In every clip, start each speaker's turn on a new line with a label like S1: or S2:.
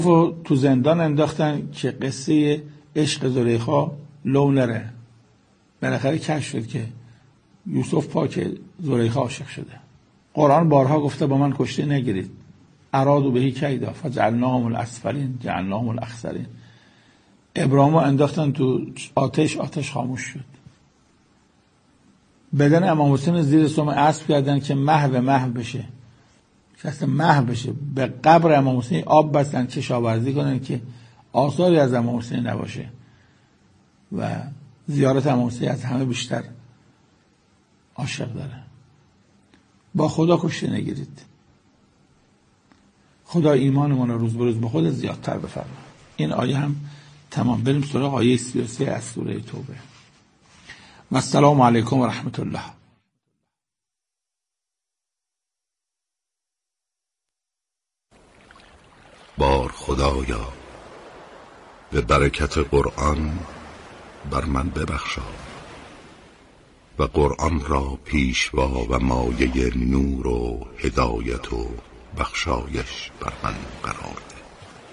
S1: تو زندان انداختن که قصه عشق زلیخا لو نره. بالاخره کشف شد که یوسف پاک زلیخا عاشق شده. قرآن بارها گفته با من کشته نگیرید. ارادوا به کیدا فجعلناهم الاسفلین جعلناهم الاخسرین. ابراهیمو انداختن تو آتش خاموش شد. بدن امام حسین زیر سم اسب کردن که محو بشه، که اصلا محو بشه. به قبر امام حسین آب بستن کشاورزی کنن که آثاری از امام حسین نباشه و زیارت امام حسین از همه بیشتر عاشق داره. با خدا کشته نگیرید. خدا ایمانمون رو روز به روز به خود زیادتر بفرما. این آیه هم تمام. بریم سراغ آیه 33 از سوره توبه. و السلام علیکم و رحمت الله.
S2: بار خدایا به برکت قرآن بر من ببخشا و قرآن را پیشوا و مایه نور و هدایت و بخشایش بر من قرار ده.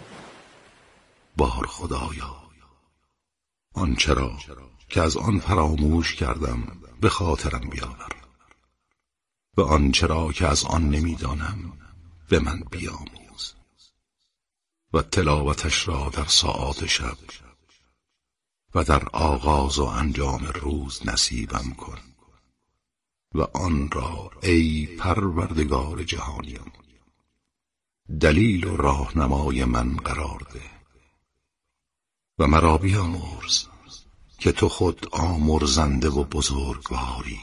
S2: بار خدایا آنچه را که از آن فراموش کردم به خاطرم بیاور و آنچه را که از آن نمیدانم به من بیاموز و تلاوتش را در ساعات شب و در آغاز و انجام روز نصیبم کن و آن را ای پروردگار جهانیان دلیل و راهنمای من قرار ده و مرا بیامرز که تو خود آمرزنده و بزرگواری.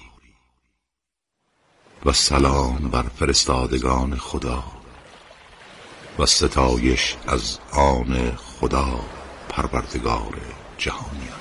S2: و سلام بر فرستادگان خدا و ستایش از آن خدا پروردگار جهانیان.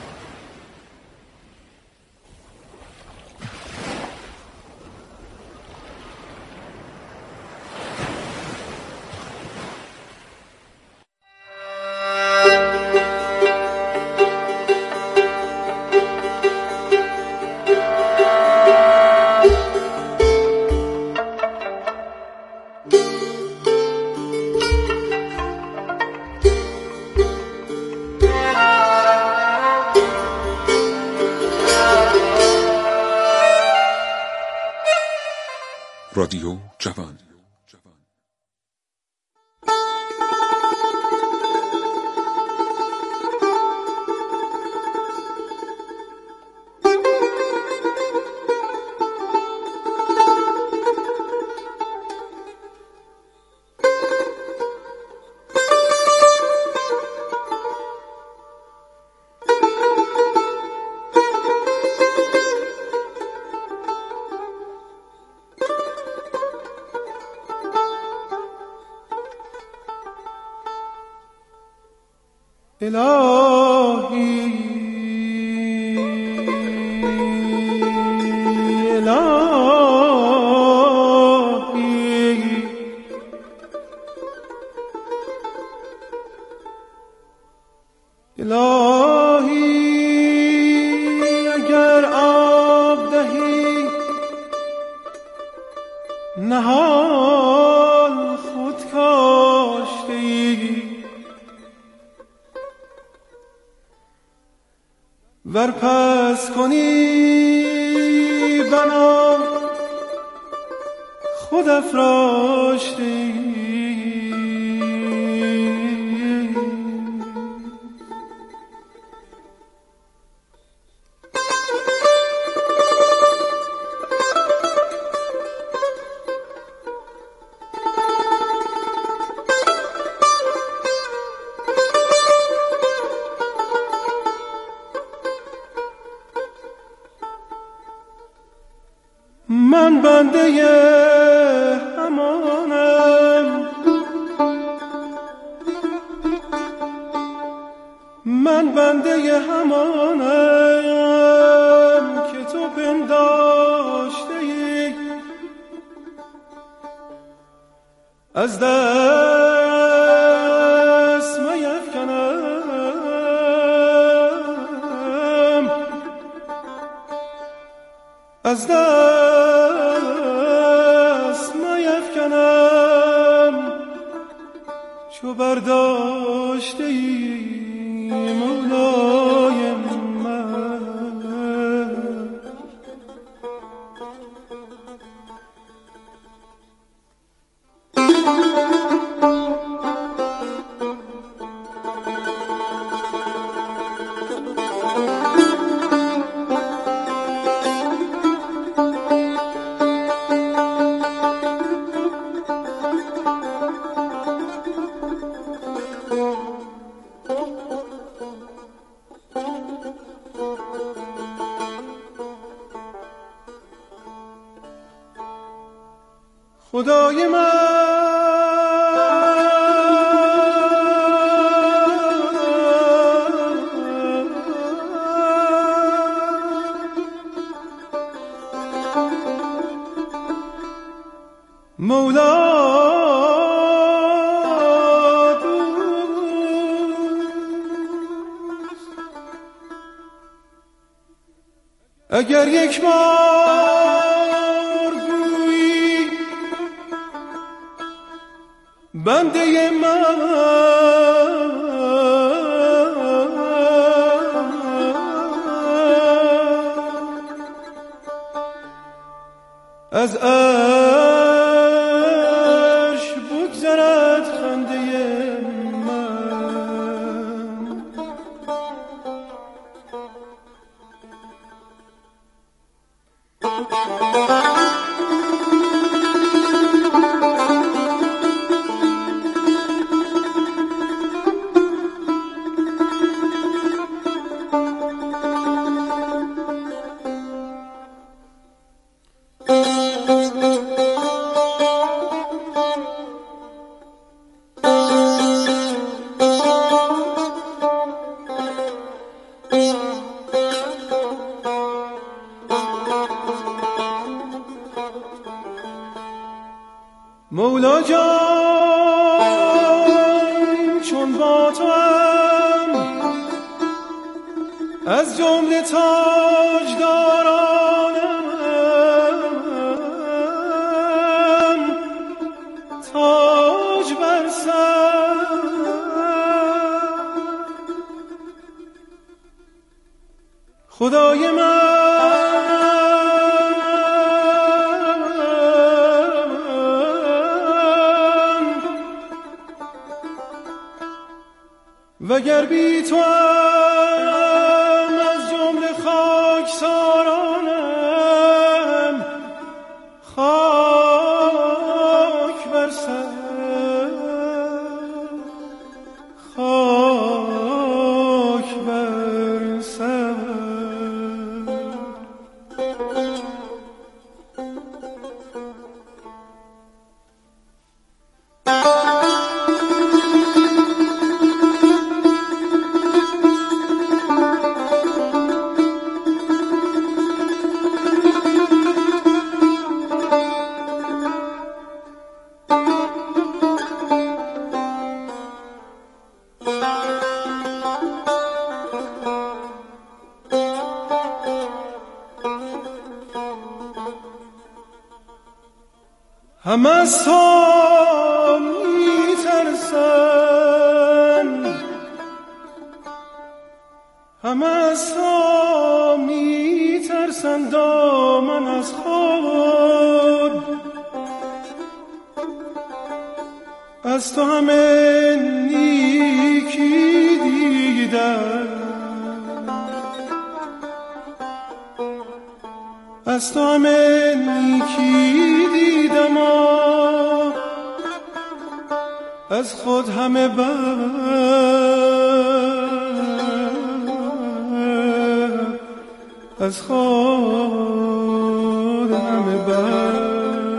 S3: رادیو جوان.
S4: الهی اگر آب دهی نهال خود کاشتی ور پس کنی بنا خود افراشتی. من بنده همانم، من بنده همانم که تو پنداشته ای. از دست میفکنم، از دست میفکنم چو برداشت داشته ای مولای من. خدای من مولا اگر یک بار گویی بنده من از عرش بگذرد خنده من. مولا جان چون با تو هم از جمله تاجدارانم تاج بر سر. خدای من وگر بی تو هم از جمله خاکسارانم خاک بر سر خاک بر سر. همه از تو میترسن همه از تو میترسن دامن از خود از تو همه نیکی دیدن از تو همه نیکی دیدم از خود همه بد از خود همه بد.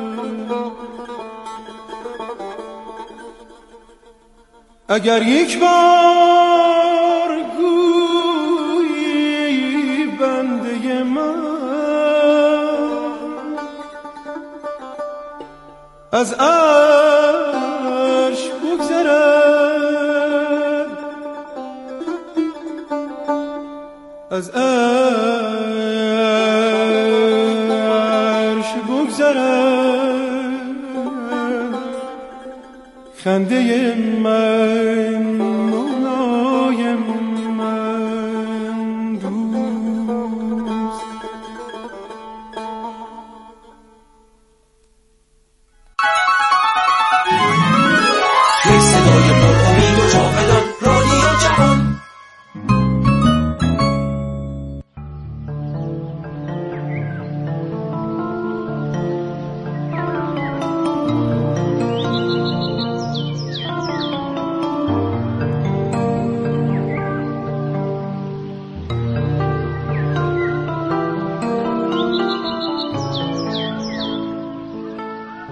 S4: اگر یک بار گویی بنده من از عرش بگذرد از عرش بگذرد خنده من.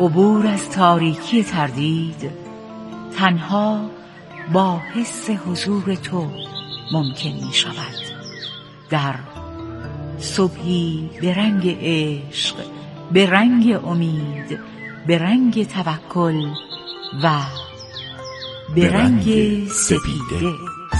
S3: عبور از تاریکی تردید تنها با حس حضور تو ممکن می شود. در صبحی به رنگ عشق، به رنگ امید، به رنگ توکل و به رنگ سپیده.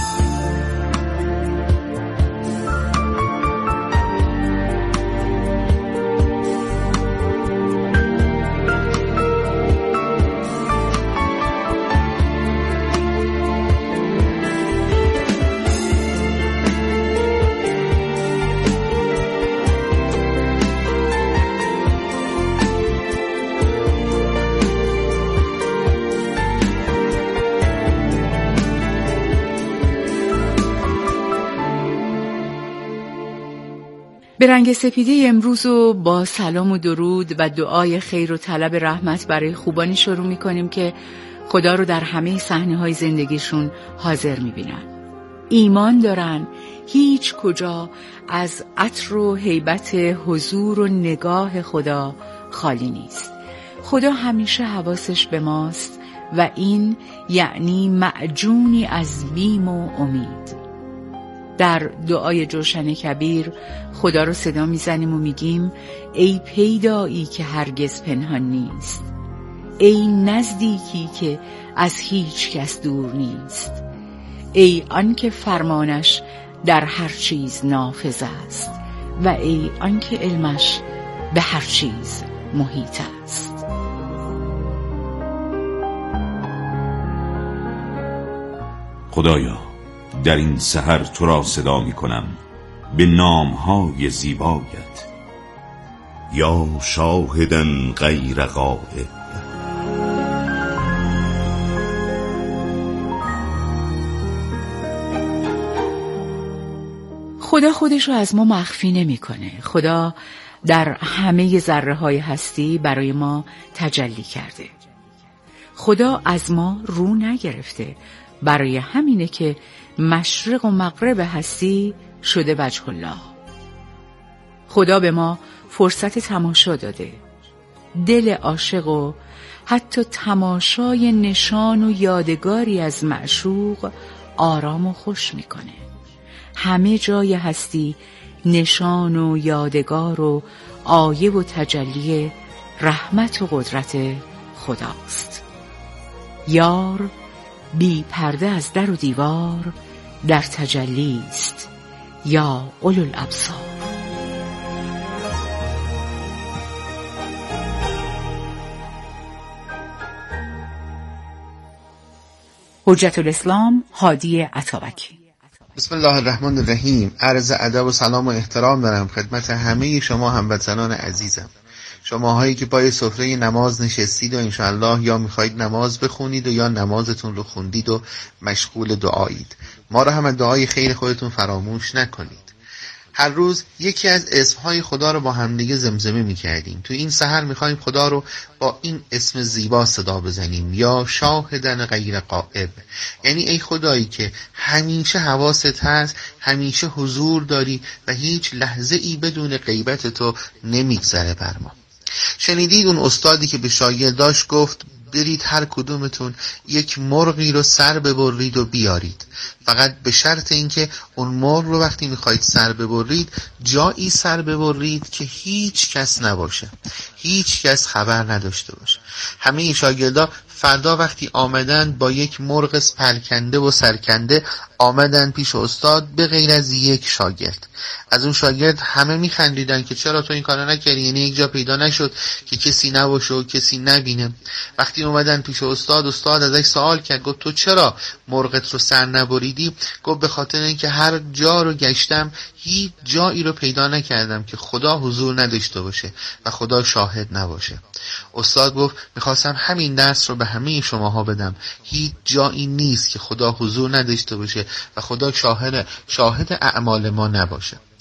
S3: به رنگ سپیده امروز رو با سلام و درود و دعای خیر و طلب رحمت برای خوبانی شروع می‌کنیم که خدا رو در همه صحنه‌های زندگیشون حاضر می‌بینن. ایمان دارن هیچ کجا از عطر و هیبت حضور و نگاه خدا خالی نیست. خدا همیشه حواسش به ماست و این یعنی معجونی از بیم و امید. در دعای جوشن کبیر خدا رو صدا میزنیم و میگیم ای پیدایی که هرگز پنهان نیست، ای نزدیکی که از هیچ کس دور نیست، ای آن که فرمانش در هر چیز نافذ است و ای آن که علمش به هر چیز محیط است.
S5: خدایا در این سحر تو را صدا می کنم به نامهای زیبایت.
S2: یا شاهدا غیر غائب،
S3: خدا خودش رو از ما مخفی نمی‌کنه. خدا در همه ذره‌های هستی برای ما تجلی کرده. خدا از ما رو نگرفته، برای همینه که مشرق و مغرب هستی شده وجه الله. خدا به ما فرصت تماشا داده. دل عاشق و حتی تماشای نشان و یادگاری از معشوق آرام و خوش میکنه. همه جای هستی نشان و یادگار و آیه و تجلی رحمت و قدرت خداست. یار بی پرده از در و دیوار در تجلی است یا اولو الابصار. حجت الاسلام هادی عطابکی.
S6: بسم الله الرحمن الرحیم. عرض ادب و سلام و احترام دارم خدمت همه شما هموطنان عزیزم، شماهایی که پای سفره نماز نشستید و انشاءالله یا میخواید نماز بخونید و یا نمازتون رو خوندید و مشغول دعایید. ما رو هم دعای خیر خودتون فراموش نکنید. هر روز یکی از اسمهای خدا رو با همدیگه زمزمه میکردیم. تو این سحر میخوایم خدا رو با این اسم زیبا صدا بزنیم، یا شاهدن غیر غائب، یعنی ای خدایی که همیشه حواست هست، همیشه حضور داری و هیچ لحظه ای بدون غیبت تو نمیگذره بر ما. شنیدید اون استادی که به شاگرداش گفت برید هر کدومتون یک مرغی رو سر ببرید و بیارید، فقط به شرط اینکه اون مرغ رو وقتی میخواید سر ببرید جایی سر ببرید که هیچ کس نباشه، هیچ کس خبر نداشته باشه. همه شاگردا فردا وقتی آمدن با یک مرغ پرکنده و سرکنده آمدن پیش استاد، به غیر از یک شاگرد. از اون شاگرد همه میخندیدن که چرا تو این کارو نکردی، یعنی یک جا پیدا نشد که کسی نباشه و کسی نبینه. وقتی اومدن پیش استاد ازش سوال کرد، گفت تو چرا مرغت رو سر نبریدی؟ گفت به خاطر اینکه هر جا رو گشتم هیچ جایی رو پیدا نکردم که خدا حضور نداشته باشه و خدا شاهد نباشه. استاد گفت میخواستم همین درس رو به همه شماها بدم، هیچ جایی نیست که خدا حضور نداشته باشه و خدا شاهد اعمال ما نباشه.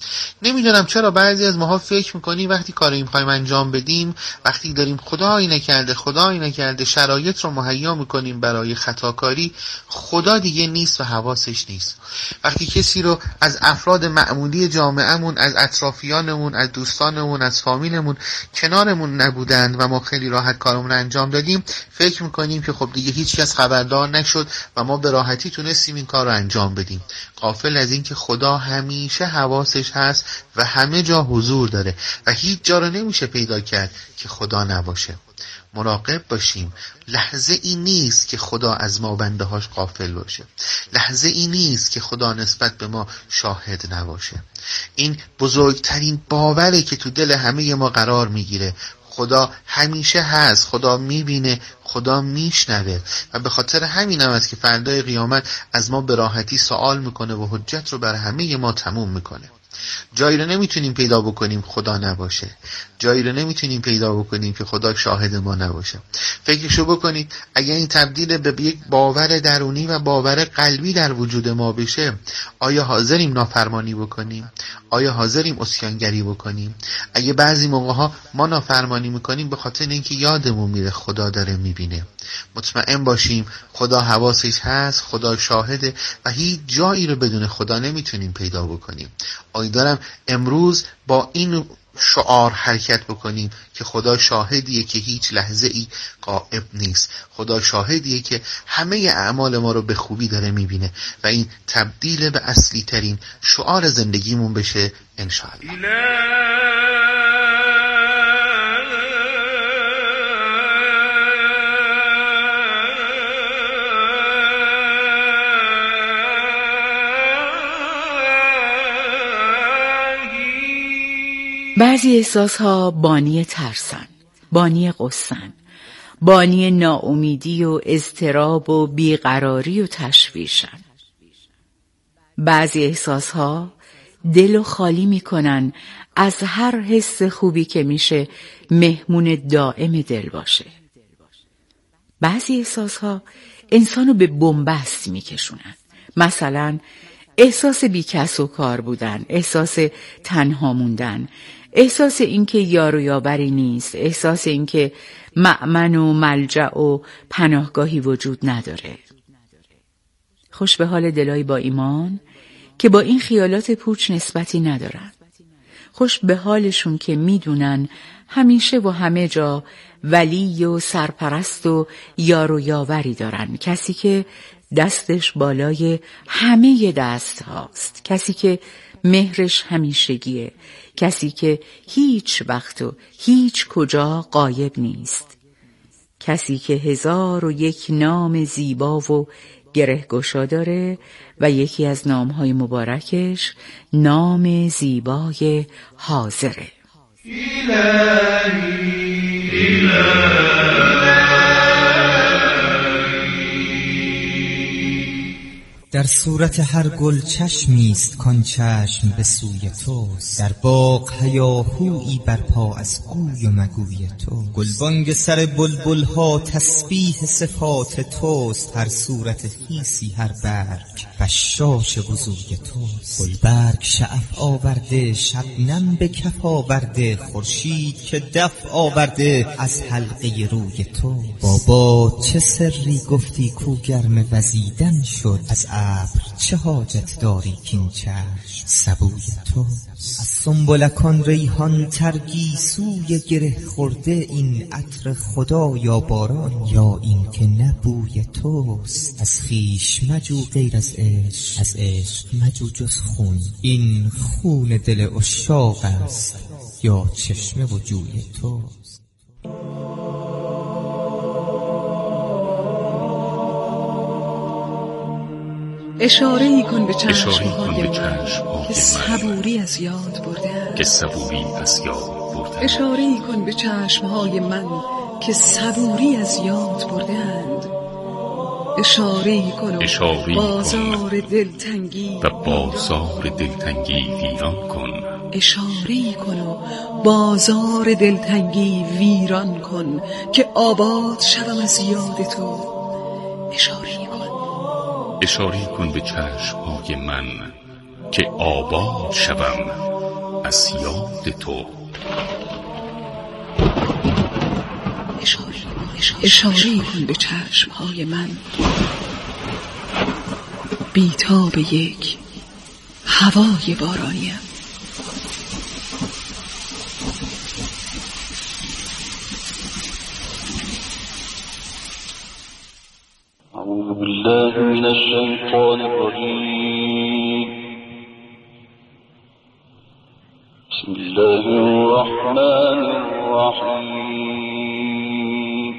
S6: نمیدونم چرا بعضی از ماها فکر میکنیم وقتی کاری میخوایم انجام بدیم، وقتی داریم خدایی نکرده شرایط رو مهیا میکنیم برای خطاکاری، خدا دیگه نیست و حواسش نیست. وقتی کسی رو از افراد معمولی جامعهمون، از اطرافیانمون، از دوستانمون، از فامیلمون کنارمون نبودند و ما خیلی راحت کارمون انجام دادیم، فکر میکنیم که خب دیگه هیچ کس خبردار نشد و ما به راحتی تونستیم این کار رو انجام بدیم، غافل از این که خدا همیشه حواسش هست و همه جا حضور داره و هیچ جا رو نمیشه پیدا کرد که خدا نباشه. مراقب باشیم. لحظه ای نیست که خدا از ما بنده هاش غافل باشه. لحظه ای نیست که خدا نسبت به ما شاهد نباشه. این بزرگترین باوره که تو دل همه ما قرار میگیره. خدا همیشه هست، خدا میبینه، خدا میشنوه و به خاطر همین هم است که فردای قیامت از ما به راحتی سوال میکنه و حجت رو بر همه ما تموم میکنه. جایی رو نمیتونیم پیدا بکنیم خدا نباشه، جایی رو نمیتونیم پیدا بکنیم که خدا شاهد ما نباشه. فکرشو بکنید اگر این تبدیل به یک باور درونی و باور قلبی در وجود ما بشه، آیا حاضریم نافرمانی بکنیم؟ آیا حاضریم عصیانگری بکنیم؟ اگه بعضی موقع‌ها ما نافرمانی میکنیم به خاطر اینکه یادمون میره خدا داره میبینه، مطمئن باشیم خدا حواسش هست، خدا شاهده و هیچ جایی رو بدون خدا نمیتونیم پیدا بکنیم. امیدوارم امروز با این شعار حرکت بکنیم که خدا شاهدیه که هیچ لحظه ای غائب نیست، خدا شاهدیه که همه اعمال ما رو به خوبی داره میبینه و این تبدیل به اصلی ترین شعار زندگیمون بشه انشاءالله.
S3: بعضی احساسها بانی ترسن، بانی غصن، بانی ناامیدی و اضطراب و بیقراری و تشویشن. بعضی احساسها دل و خالی میکنن از هر حس خوبی که میشه مهمون دائم دل باشه. بعضی احساسها انسانو به بنبست میکشونن، مثلا احساس بیکس و کار بودن، احساس تنها موندن، احساس اینکه یار و یاوری نیست، احساس اینکه مأمن و ملجأ و پناهگاهی وجود نداره. خوش به حال دلای با ایمان که با این خیالات پوچ نسبتی ندارن. خوش به حالشون که میدونن همیشه و همه جا ولی و سرپرست و یار و یاوری دارن، کسی که دستش بالای همه دست هاست، کسی که مهرش همیشگیه، کسی که هیچ وقت و هیچ کجا غایب نیست، کسی که 1001 نام زیبا و گرهگشا داره و یکی از نامهای مبارکش نام زیبای حاضره.
S7: در صورت هر گل چشمیست کان چشم به سوی توست، در باغ هیاهویی برپا از گوی و مگوی تو. گلبانگ سر بلبل ها تسبیح صفات توست، هر صورت خیسی هر برگ بشاش وضوی توست. گلبرگ شعف آورده شبنم به کف آورده، خورشید که دف آورده از حلقه روی تو. بابا چه سری گفتی کو گرم وزیدن شد، از ابر چه حاجت داری کین چشم سبوی تو. از سنبلکان ریحان ترگی سوی گره خورده، این عطر خدا یا باران یا این که نبوی توست. از خویش مجو غیر از عشق، از عشق مجو جز خون، این خون دل عشاق است یا چشمه و جوی توست.
S8: اشاره ای کن به چشم‌های من که صبوری از یاد برده‌اند، اشاره ای کن به چشم‌های من که صبوری از یاد برده‌اند، اشاره ای کن و بازار دلتنگی ویران کن، اشاره ای کن و بازار دلتنگی ویران کن که آباد شوم از یاد تو.
S2: اشاره کن به چشم‌های من که آباد شوم از یاد تو.
S8: اشاره کن به چشمهای من، بیتاب یک هوای بارانیم.
S9: أعوذ بالله من الشيطان الرجيم. بسم الله الرحمن الرحيم.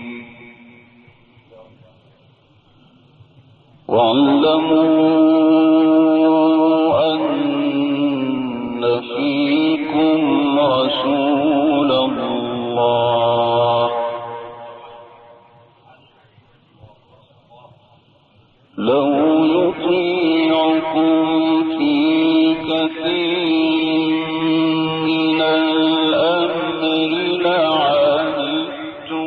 S9: واعلموا أن فيكم رسول الله لو يطيعكم في كثير من الأمر لعنتم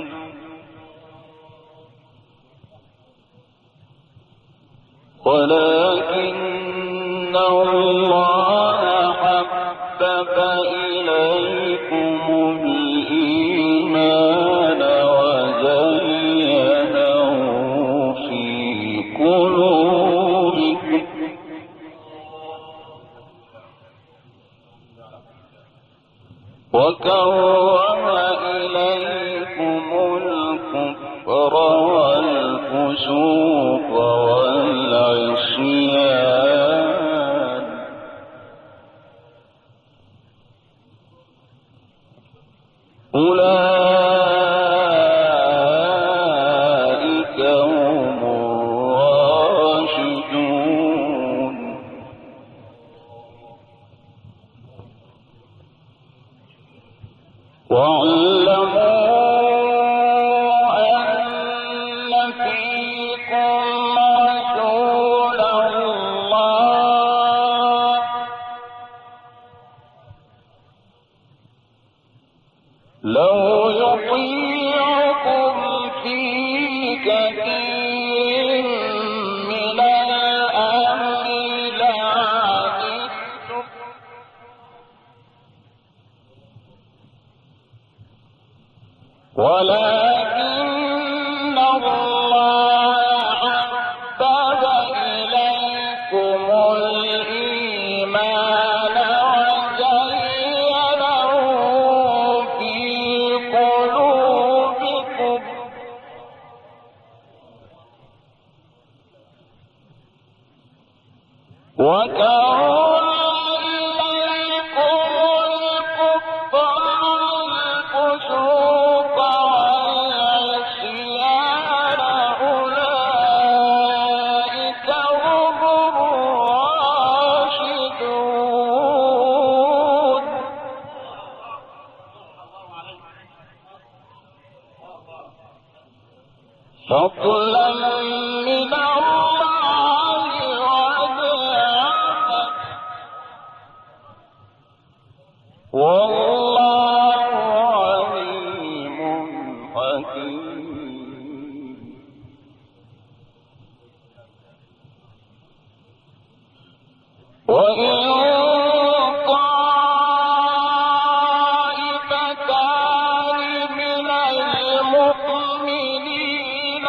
S9: ولكن الله حبب إليكم الإيمان وزينه في قلوبكم وكره إليكم الكفر والفسوق والعصيان أولئك هم الراشدون. واعلموا أن فيكم رسول الله لو يطيعكم في كثير من الأمر لعنتم ولكن الله حبب إليكم الإيمان وزينه في قلوبكم وكره إليكم الكفر والفسوق والعصيان أولئك هم الراشدون. فضلا من الله ونعمة والله عليم حكيم. وإن طائفتان من المؤمنين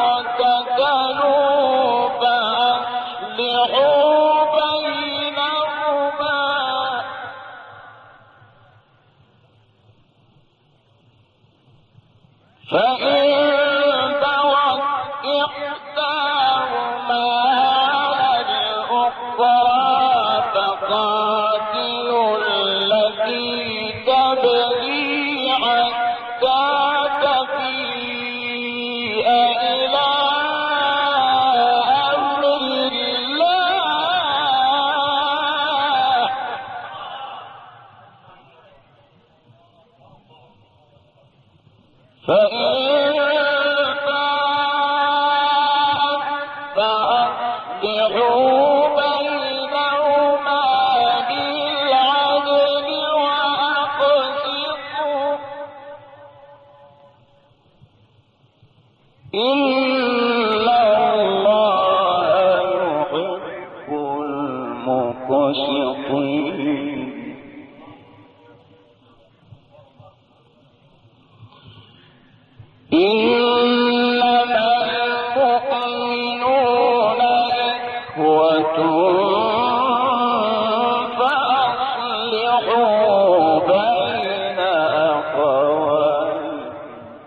S9: اقتتلوا فأصلحوا بينهما فإن بغت إحداهما على الأخرى فقاتلوا التي تبغي حتى تفيء إلى أمر الله فإن فاءت فأصلحوا بينهما بالعدل وأقسطوا إن الله يحب المقسطين. إخوة فأصلحوا بين أخويكم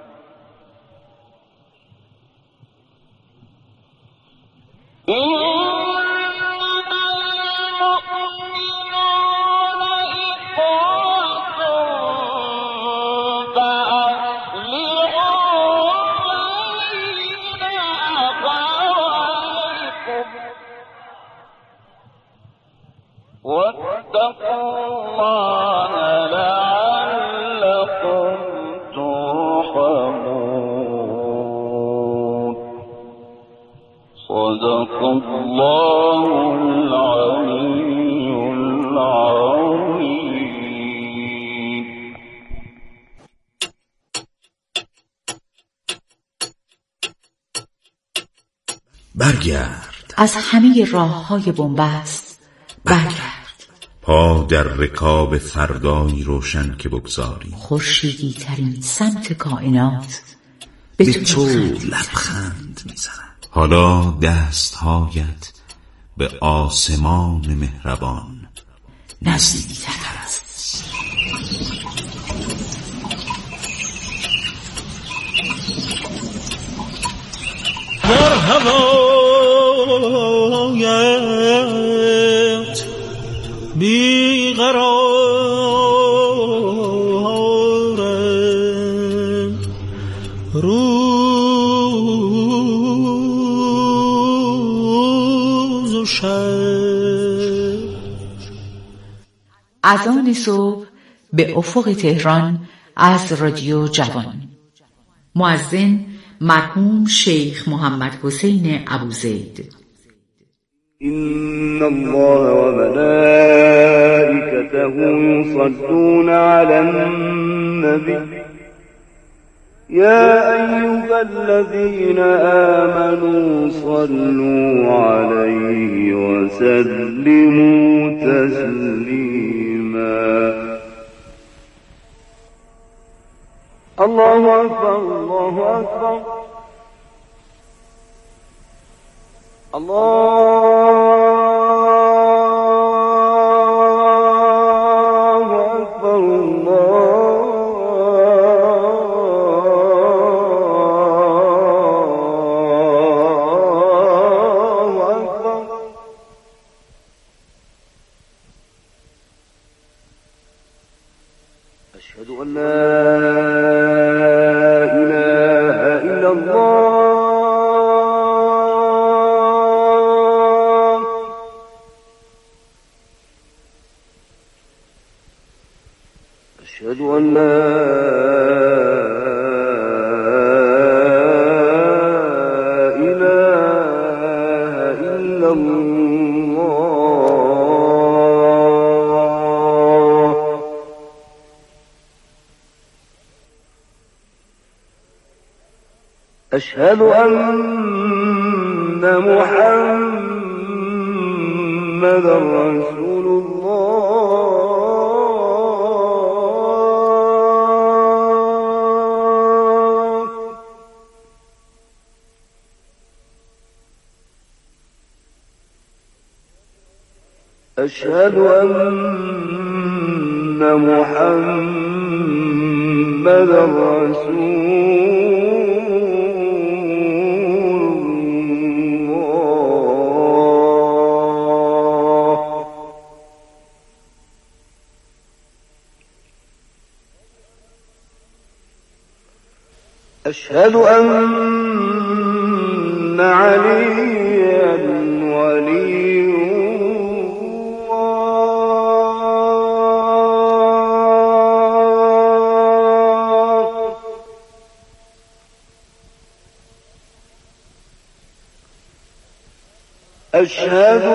S9: واتقوا الله لعلكم ترحمون. صدق الله العلي العظيم.
S5: برگرد
S3: از همه راه‌های بنبست برگرد.
S5: پا در رکاب فردایی روشن که بگذاری،
S3: خورشیدی ترین سمت کائنات به تو
S5: لبخند میزند. حالا دستهایت به آسمان مهربان
S3: نزدیک‌تر است.
S4: در هوایت بیقرارم، روز و شب.
S3: اذان صبح به افق تهران از رادیو جوان. مؤذن مرحوم شیخ محمد حسین ابوزید.
S10: إن الله وملائكته يصلون على النبي يا أيها الذين آمنوا صلوا عليه وسلموا تسليما. الله أكبر الله أكبر الله أكبر الله أكبر. أشهد أن لا إله إلا الله. أشهد أن لا إله إلا الله. أشهد أن محمدا رسول الله. أشهد أن محمدا رسول الله. أشهد أن عليا ولي أشهد